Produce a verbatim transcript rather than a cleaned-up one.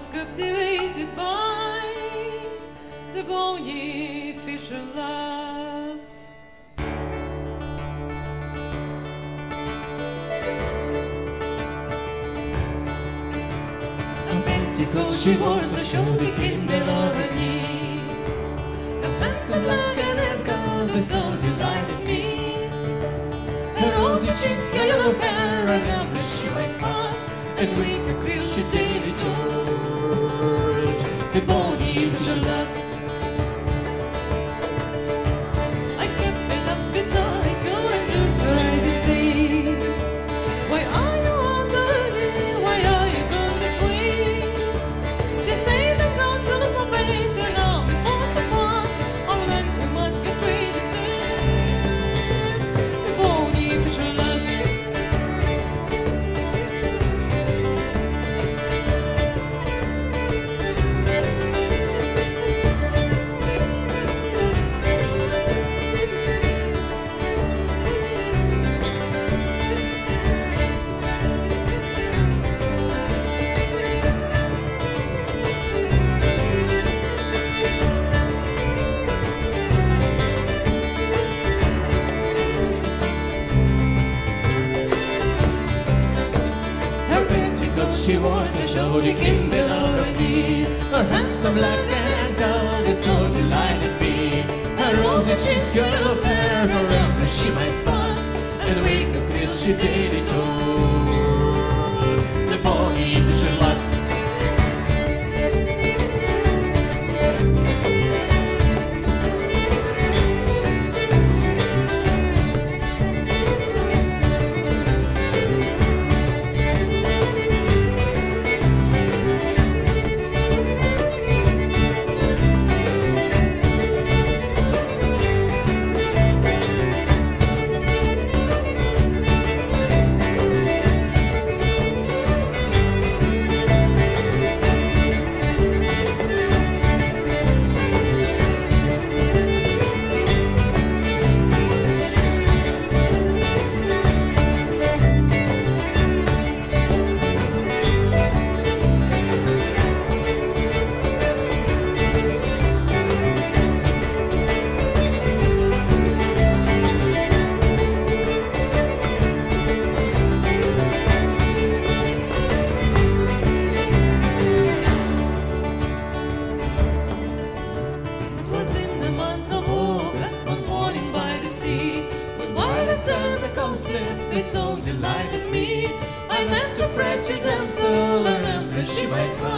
captivated by the bony fisher lass. A petticoat she wore so showed the kindle of her knee. The handsome black and red gown so delighted me. Her rosy cheeks, her yellow hair, and amber she might pass, and with her creel she daily told the bony fisher lass. I stepped up beside her and took her right and said, "Why are you all so early? Why are you gone this way?" She said, "I'm gone to look for bait, and now before to pass our lands we must get ready soon." The bony fisher lass. She was the show the king below her knee. Her handsome black and gown is so delighted me. Her rosy cheeks, her yellow hair, her amber she might pass, and the wake of Chris she daily told the bony fisher lass. They so delighted me. I meant to pray to damsel, and amber she might